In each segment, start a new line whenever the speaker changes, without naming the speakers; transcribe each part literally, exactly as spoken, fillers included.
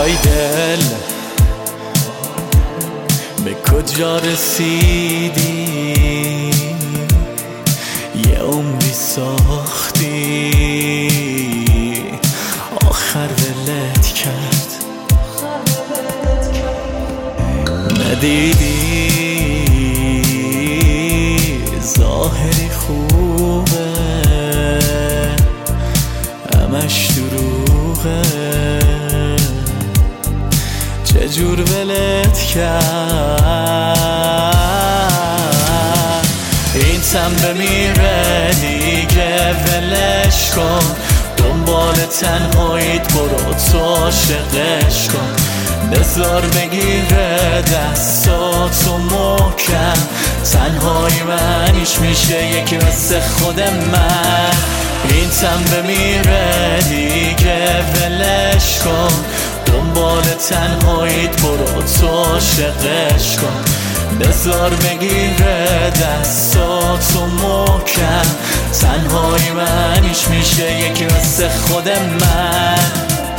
وای دل به کجا رسیدی؟ یه عمری ساختی آخر ولت کرد. ندیدی ظاهری خوبه همش دروغه، چجور ولت کرد؟ این تن بمیره دیگه ولش کن، دنبال تنهاییت برو تو عاشقش کن، بذار بگیره دستاتو محکم، تنهایی منیش میشه یکی مثل خود من. این تن بمیره دیگه ولش کن، دنبال تنهاییت برو تو عاشقش کن، بذار بگیره دستاتو محکم، تنهایی منیش میشه یکی مثل خود من.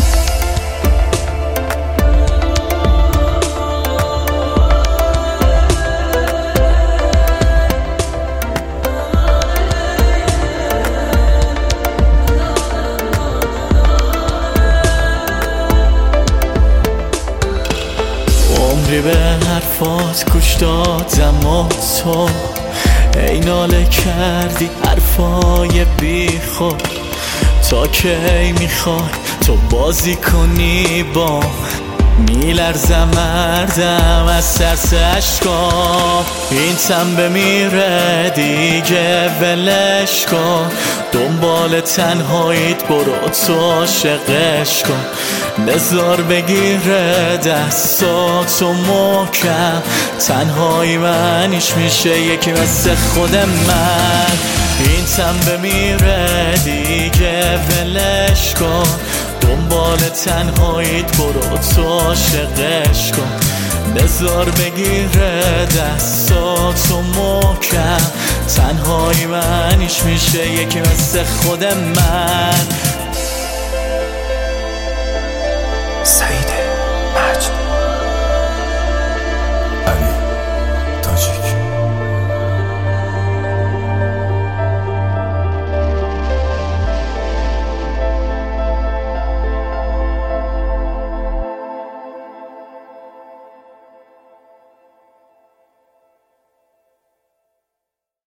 عمری به حرفات گوش دادم و تو ای ناله کردی حرفای بی خود، تا کی میخوای تو بازی کنی با میلرزم مردم از ترس اشکام. این تن بمیره دیگه ولش کن، دنبال تنهاییت برو تو عاشقش کن، بذار بگیره دستاتو محکم، تنهایی منیش میشه یکی مثل خود من. این تن بمیره دیگه ولش کن، دنبال تنهاییت برو تو عاشقش کن، بذار بگیره دستاتو محکم، تنهایی منیش میشه یکی مثل خود من.
سعید